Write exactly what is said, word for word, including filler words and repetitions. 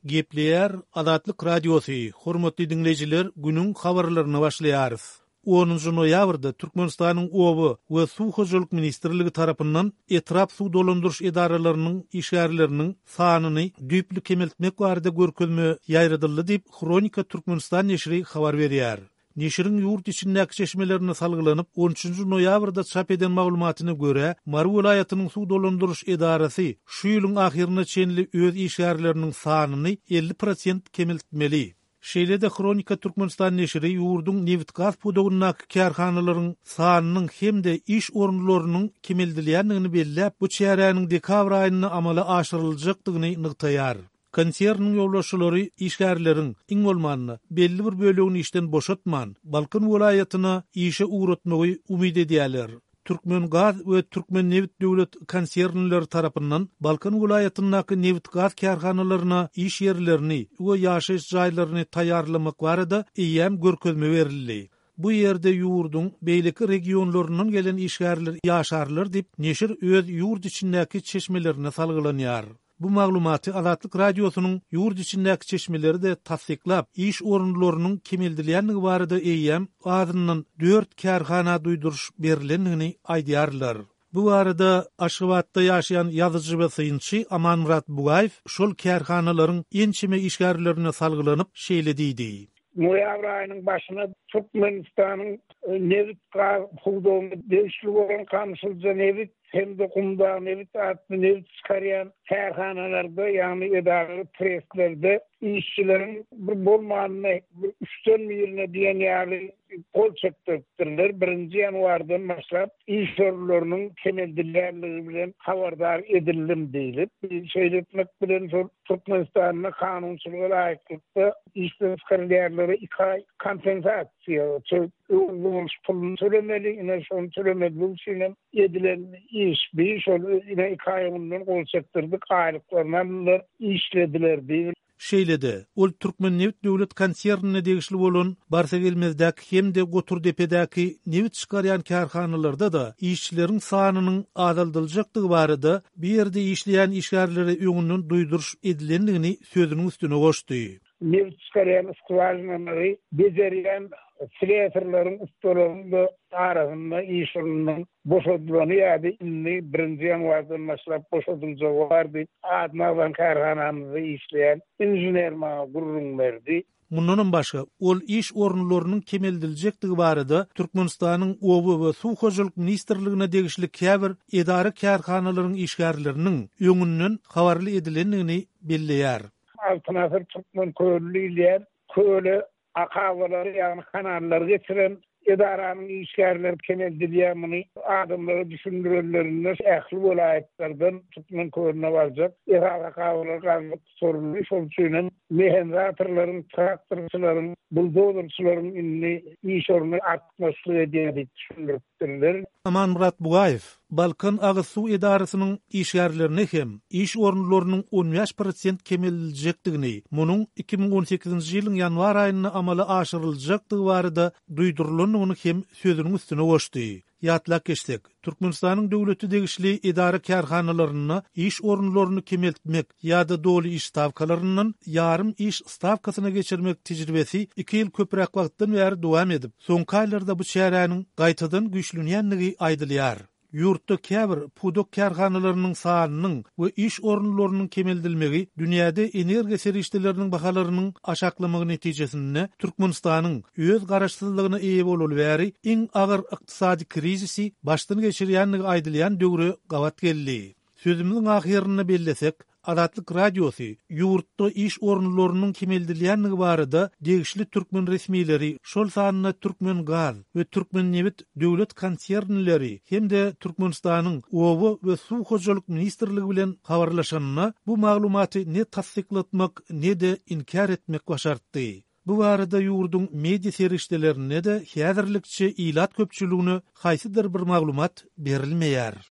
Gepleyer Azatlyk Radiosu. Hormatly dinleyijiler, günüň habarlaryna başlaýarys. onuncu noýabrda Türkmenistanyň Oby we Suw hojalyk ministrligi tarapyndan etrap suw dolandyryş edaralarynyň işgärleriniň sanyny düýpli kemeltmek barada görkezme ýaýradyldy diýip Kronika Türkmenistan neşri habar berýär. Neşriň ýurt içindäki çeşmelerini salgylanyp on üçünji noýabrda çap eden maglumatyna görä, Mary welaýatynyň suw dolandyryş edarasy şu ýylyň ahyrına çenli öz işgärleriniň sanyny elli prosent kemeltmeli. Şeýle-de Kronika Türkmenistan neşri ýurduň neft gaz pudogundaky kärhanalaryň sanynyň hemde iş orunlarynyň kemeldilýändigini belläp, bu çäräniň dekabr aýyna amala aşyryljakdygyny nyktaýar. Konserniň ýolbaşçylary işgärleriň iň bolmanyny belli bir bölegini işden boşatman, Balkan welaýatyna işe uğratmagy umyd edýärler. Türkmen Gaz we Türkmen Neft döwlet konsernleri tarapyndan Balkan welaýatyndaky neft gaz kärhanalaryna iş ýerlerini we ýaşaýyş jaýlaryny taýýarlamak barada eýem görkezme berildi. Bu ýerde ýurduň beýleki regionlarynyň gelen işgärler ýaşarlar diýip neşir öz ýurt içindäki çeşmelerine salgılanýar. Bu maglumaty Azatlyk Radiosynyň ýurt içindäki çeşmeleri de tasdiklap, iş orunlarynyň kemeldilýändigi barada eýem adyndan dört kärhana duýduruş berilendigini aýdýarlar. Bu barada Aşgabatda ýaşaýan ýazyjy we syňçy Amanmurat Bugaýew şol kärhanalaryň ençime işgärlerine salgylanyp şeýle diýdi. Noýabr aýynyň başyna Türkmenistanyň neft gaz hududyny değişiklik bolan kamçylja neft hem de kumda neft atly neft çykarýan kärhanalarda, ýani edary presslerde işçilerin bir bolmanyny üstten ýerine diýen ýaly kol çekdirler. Birinji ýanwardan başlap iş orunlarynyň kemeldilýänligi bilen habardar edildim diýilip, şeýletmek bilen Türkmenistanyň kanunçylygy laýykda işden çykarýanlara iki ay kompensasiýa ulus pulun tölemeli, ine şonu tölemeli bolşyna edilen iş, bir şol ine iki aýyndan kol çekdirdik, aýlyklaryndan işlediler diýil. Şeýle-de ol Türkmen Neft döwlet konsernine degişli bolan barsa gelmezdäki hem de Goturdepedäki neft çykarýan kärhanalarda da işçileriň sanynyň azaldyljakdygy barada bir ýerde işleýän işgärleri öňünden duýduruş edilendigini sözüniň üstüne goşdy. Neft çykarýan skwarynaları bejerýän Silahlarının ustalarında arasında işlerinin boşaltılanı ýa-da inni birinji ýanwardan başlap boşaltyljagy bardy. Adnadan kärhanamyzda işleýän inžener maňa gurrun berdi. Mundan başga ol iş orunlarynyň kemeldiljekdigi barada Türkmenistanyň Oby we Suw hojalyk ministrligine degişli käbir edara kärhanalaryň işgärleriniň öňünden habarly edilendigini belleýär. Altynasy Türkmen köylüler köle akawaları ýani kanallar geçiren edaranyň işgärleri kemeldilýändigini adamlara düşündirýärler. Ähli welaýatlardan Türkmen köýüne barjak edara akawalar galyp sorulýar. Şol üçin mehenratorlaryň, traktorçylaryň, buldozerçylaryň inni iş oruny artmaslygy diýip düşündirýärler. Amanmurat Bugaýew Balkan Agyz Suw Edarasynyň işgärlerini hem iş orunlarynyň on beş prosent kemeldiljakdygyny, munyň iki bin on sekizinji ýylyň ýanwar aýyna amala aşyryljakdygy barada duýdurylandygyny hem sözüniň üstüne goşdy. Ýatlak geçsek, Türkmenistanyň döwleti degişli edara kärhanalaryna iş orunlaryny kemeltmek ýa-da doly iş stavkalarynyň ýarym iş stavkasyna geçirmek tejribesi iki ýyl köprek wagtdan bäri dowam edip, soňky aýlarda bu çäräniň gaýtadan güýçlenýändigi aýdylýar. Ýurtda käbir pudok kärhanalarynyň sanynyň we iş orunlarynyň kemeldilmegi dünýäde energiýa serişdeleriniň bahalarynyň aşaklamagy netijesinde Türkmenistanyň öz garaşsyzlygyna eýe boluly bäri iň agyr ykdysady krizisi başdan geçirýändigi aýdylýan döwre gawat geldi. Sözümiň ahyryny bellesek, Azatlyk Radiosu ýurtda iş orunlarynyň kemeldilýändigi barada degişli türkmen resmileri şol sanyna Türkmen Gaz we Türkmen Neft döwlet konsernleri hem de Türkmenistanyň Oby we Suw hojalyk ministrligi bilen habarlaşanyna bu maglumaty ne tasdiklatmak ne de inkar etmek başartdy. Bu barada ýurduň media serişdelerine de häzirlikçe ilat köpçüligine haýsydyr bir maglumat berilmeýär.